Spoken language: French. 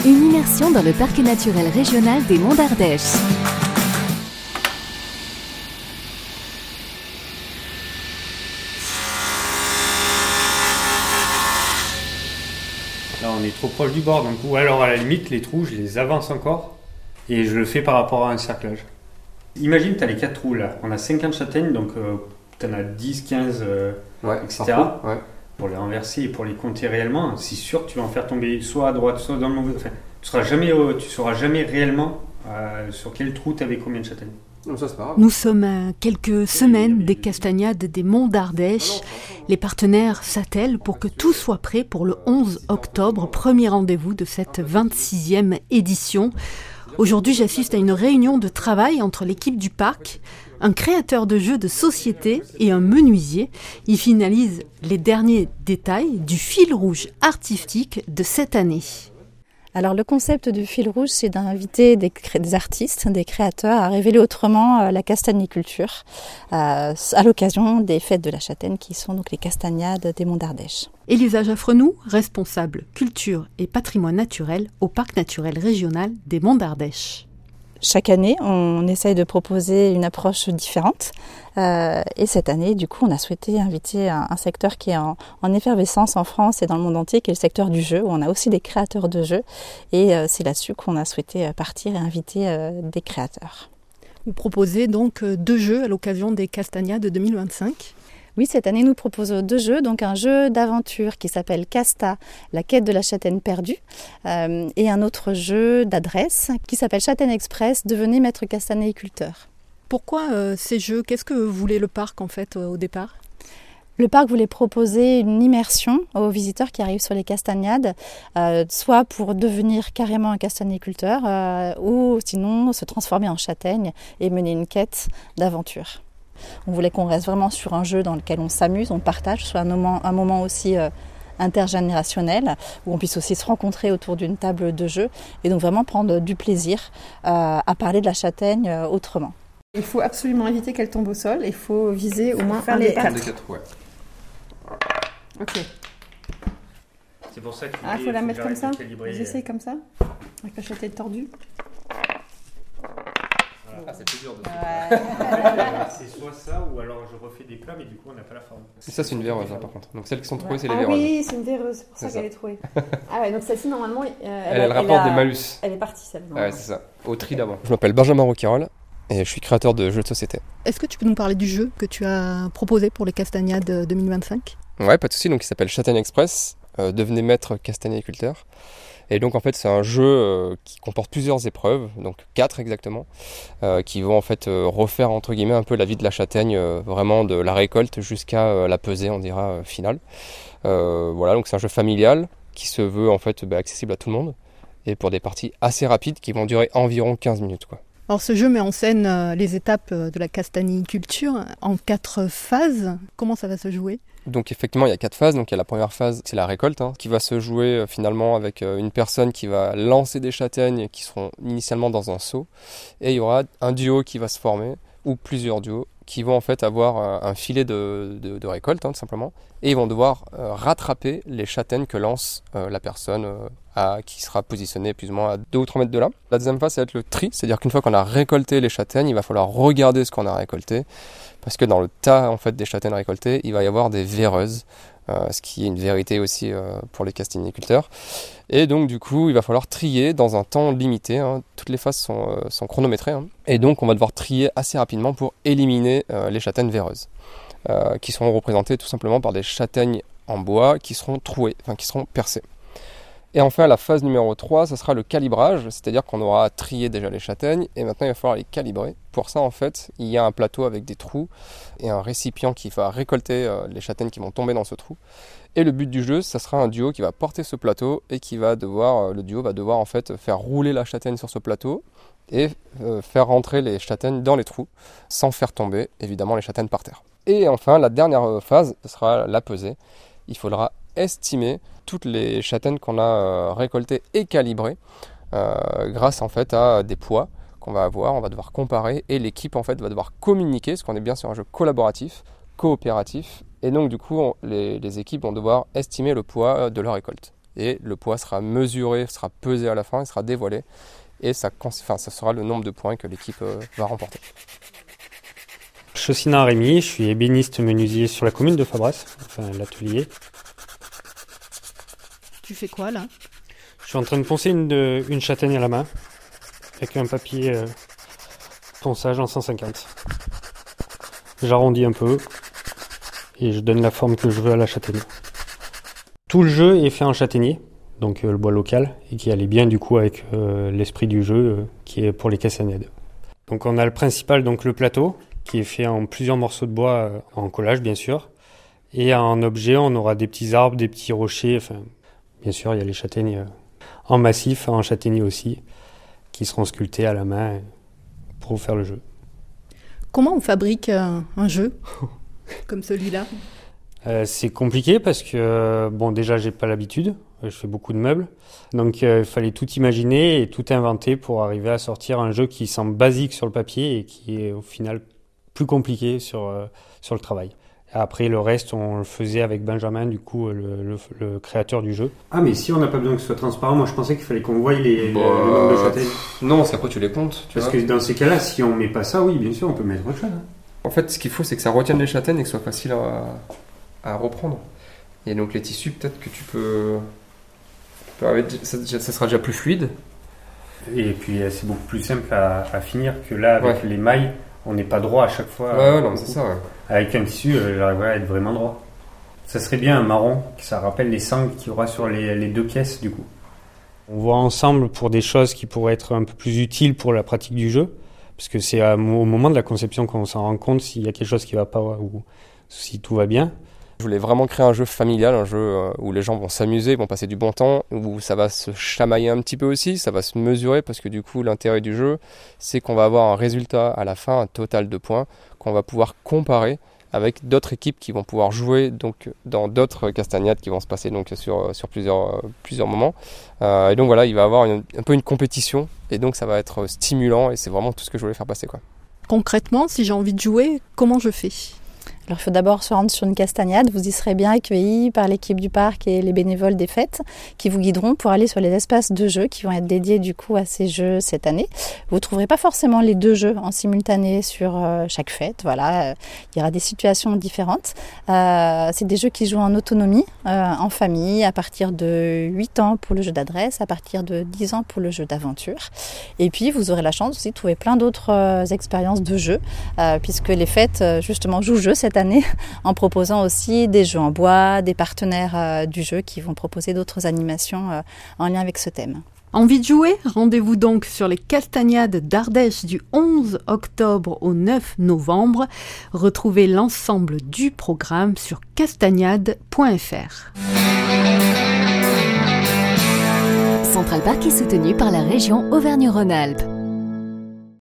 Une immersion dans le parc naturel régional des Monts d'Ardèche. Là, on est trop proche du bord, donc ou alors à la limite, les trous, je les avance encore et je le fais par rapport à un cerclage. Imagine, tu as les 4 trous là, on a 50 châtaignes, donc tu en as 10, 15, etc. Ouais. Pour les renverser et pour les compter réellement, c'est sûr que tu vas en faire tomber soit à droite, soit dans le mauvais. Enfin, tu sauras jamais réellement sur quel trou tu avais combien de châtaignes. Non, ça, c'est pas grave. Nous sommes à quelques semaines des castagnades des Monts d'Ardèche. Les partenaires s'attellent pour que tout soit prêt pour le 11 octobre, premier rendez-vous de cette 26e édition. Aujourd'hui, j'assiste à une réunion de travail entre l'équipe du parc, un créateur de jeux de société et un menuisier. Ils finalisent les derniers détails du fil rouge artistique de cette année. Alors le concept du fil rouge, c'est d'inviter des artistes, des créateurs à révéler autrement la castagniculture à l'occasion des fêtes de la châtaigne qui sont donc les castagnades des Monts d'Ardèche. Élisa Jaffrenou, responsable culture et patrimoine naturel au parc naturel régional des Monts d'Ardèche. Chaque année, on essaye de proposer une approche différente. Et cette année, du coup, on a souhaité inviter un secteur qui est en effervescence en France et dans le monde entier, qui est le secteur du jeu, où on a aussi des créateurs de jeux. Et c'est là-dessus qu'on a souhaité partir et inviter des créateurs. Vous proposez donc 2 jeux à l'occasion des Castagnades 2025. Oui, cette année, nous proposons 2 jeux. Donc un jeu d'aventure qui s'appelle Casta, la quête de la châtaigne perdue, et un autre jeu d'adresse qui s'appelle Châtaigne Express, devenez maître castagniculteur. Pourquoi ces jeux ? Qu'est-ce que voulait le parc en fait au départ ? Le parc voulait proposer une immersion aux visiteurs qui arrivent sur les castagnades, soit pour devenir carrément un castagniculteur, ou sinon se transformer en châtaigne et mener une quête d'aventure. On voulait qu'on reste vraiment sur un jeu dans lequel on s'amuse, on partage, soit un moment aussi intergénérationnel, où on puisse aussi se rencontrer autour d'une table de jeu, et donc vraiment prendre du plaisir à parler de la châtaigne autrement. Il faut absolument éviter qu'elle tombe au sol, il faut viser au moins un des 4. Ouais. Ok. C'est pour ça qu'il faut la mettre comme ça. calibrer. Vous essayez comme ça, avec la châtaigne tordue. Ah, c'est plus dur de C'est soit ça ou alors je refais des plats, mais du coup on n'a pas la forme. Ça, c'est une véreuse, par contre. Donc, celles qui sont trouvées, c'est les Ah véreuses. oui, c'est une véreuse, c'est pour ça C'est qu'elle ça. est trouvée. Ah ouais, donc celle-ci normalement, Elle rapporte des malus. Elle est partie celle. Ouais, c'est ça. Au tri d'avant. Je m'appelle Benjamin Roquirol et je suis créateur de jeux de société. Est-ce que tu peux nous parler du jeu que tu as proposé pour les Castagnades 2025 ? Ouais, pas de souci. Donc, il s'appelle Châtaigne Express. Devenez maître castagniculteur. Et donc en fait c'est un jeu qui comporte plusieurs épreuves, donc 4 exactement, qui vont en fait refaire entre guillemets un peu la vie de la châtaigne, vraiment de la récolte jusqu'à la pesée on dira finale. Voilà, donc c'est un jeu familial qui se veut en fait accessible à tout le monde et pour des parties assez rapides qui vont durer environ 15 minutes quoi. Alors ce jeu met en scène les étapes de la castagniculture en 4 phases. Comment ça va se jouer ? Donc effectivement il y a 4 phases, donc il y a la première phase c'est la récolte qui va se jouer finalement avec une personne qui va lancer des châtaignes qui seront initialement dans un seau et il y aura un duo qui va se former ou plusieurs duos qui vont en fait avoir un filet de récolte tout simplement et ils vont devoir rattraper les châtaignes que lance la personne qui sera positionnée plus ou moins à 2 ou 3 mètres de là. La deuxième phase ça va être le tri, c'est-à-dire qu'une fois qu'on a récolté les châtaignes il va falloir regarder ce qu'on a récolté parce que dans le tas en fait des châtaignes récoltées il va y avoir des véreuses, ce qui est une vérité aussi pour les castagniculteurs. Et donc du coup il va falloir trier dans un temps limité, toutes les phases sont chronométrées et donc on va devoir trier assez rapidement pour éliminer les châtaignes véreuses qui seront représentées tout simplement par des châtaignes en bois qui seront trouées, qui seront percées. Et enfin la phase numéro 3 ce sera le calibrage, c'est-à-dire qu'on aura trié déjà les châtaignes et maintenant il va falloir les calibrer. Pour ça en fait il y a un plateau avec des trous et un récipient qui va récolter les châtaignes qui vont tomber dans ce trou. Et le but du jeu, ça sera un duo qui va porter ce plateau et le duo va devoir en fait faire rouler la châtaigne sur ce plateau et faire rentrer les châtaignes dans les trous sans faire tomber évidemment les châtaignes par terre. Et enfin la dernière phase, ce sera la pesée. Il faudra estimer toutes les châtaignes qu'on a récoltées et calibrées grâce en fait à des poids qu'on va avoir, on va devoir comparer et l'équipe en fait va devoir communiquer parce qu'on est bien sur un jeu collaboratif, coopératif et donc du coup les équipes vont devoir estimer le poids de leur récolte. et le poids sera mesuré, sera pesé à la fin, il sera dévoilé et ça sera le nombre de points que l'équipe va remporter. Chaussina Rémy, je suis ébéniste menuisier sur la commune de Fabras, enfin l'atelier. Tu fais quoi là ? Je suis en train de poncer une châtaigne à la main avec un papier ponçage en 150. J'arrondis un peu et je donne la forme que je veux à la châtaigne. Tout le jeu est fait en châtaignier, donc le bois local, et qui allait bien du coup avec l'esprit du jeu qui est pour les castagnades. Donc on a le principal, donc le plateau, qui est fait en plusieurs morceaux de bois en collage bien sûr. Et en objet, on aura des petits arbres, des petits rochers, enfin bien sûr il y a les châtaignes en massif, en châtaignier aussi, qui seront sculptés à la main pour faire le jeu. Comment on fabrique un jeu comme celui-là ? C'est compliqué parce que, déjà, j'ai pas l'habitude. Je fais beaucoup de meubles. Donc, il fallait tout imaginer et tout inventer pour arriver à sortir un jeu qui semble basique sur le papier et qui est au final plus compliqué sur le travail. Après, le reste, on le faisait avec Benjamin, du coup, le créateur du jeu. Ah, mais si on n'a pas besoin que ce soit transparent, moi je pensais qu'il fallait qu'on voie le nombre de châtaignes. Non, c'est après tu les comptes. Parce que dans ces cas-là, si on met pas ça, oui, bien sûr, on peut mettre autre chose. En fait, ce qu'il faut, c'est que ça retienne les châtaignes et que ce soit facile à reprendre. Et donc les tissus, peut-être que tu peux ça sera déjà plus fluide. Et puis c'est beaucoup plus simple à finir que là, avec les mailles, on n'est pas droit à chaque fois. Ouais, non, c'est ça, ouais. Avec un tissu, j'arriverai à être vraiment droit. Ça serait bien un marron, que ça rappelle les sangles qu'il y aura sur les deux pièces, du coup. On voit ensemble pour des choses qui pourraient être un peu plus utiles pour la pratique du jeu, parce que c'est au moment de la conception qu'on s'en rend compte s'il y a quelque chose qui ne va pas ou si tout va bien. Je voulais vraiment créer un jeu familial, un jeu où les gens vont s'amuser, vont passer du bon temps, où ça va se chamailler un petit peu aussi, ça va se mesurer, parce que du coup l'intérêt du jeu, c'est qu'on va avoir un résultat à la fin, un total de points, qu'on va pouvoir comparer avec d'autres équipes qui vont pouvoir jouer donc, dans d'autres castagnades qui vont se passer donc, sur plusieurs moments. Et donc voilà, il va y avoir un peu une compétition, et donc ça va être stimulant, et c'est vraiment tout ce que je voulais faire passer, quoi. Concrètement, si j'ai envie de jouer, comment je fais ? Alors il faut d'abord se rendre sur une castagnade, vous y serez bien accueillis par l'équipe du parc et les bénévoles des fêtes qui vous guideront pour aller sur les espaces de jeux qui vont être dédiés du coup à ces jeux cette année. Vous ne trouverez pas forcément les deux jeux en simultané sur chaque fête, voilà, il y aura des situations différentes. C'est des jeux qui jouent en autonomie, en famille, à partir de 8 ans pour le jeu d'adresse, à partir de 10 ans pour le jeu d'aventure. Et puis vous aurez la chance aussi de trouver plein d'autres expériences de jeux, puisque les fêtes justement jouent jeu cette année en proposant aussi des jeux en bois, des partenaires du jeu qui vont proposer d'autres animations en lien avec ce thème. Envie de jouer ? Rendez-vous donc sur les Castagnades d'Ardèche du 11 octobre au 9 novembre. Retrouvez l'ensemble du programme sur castagnade.fr. Central Park est soutenu par la région Auvergne-Rhône-Alpes.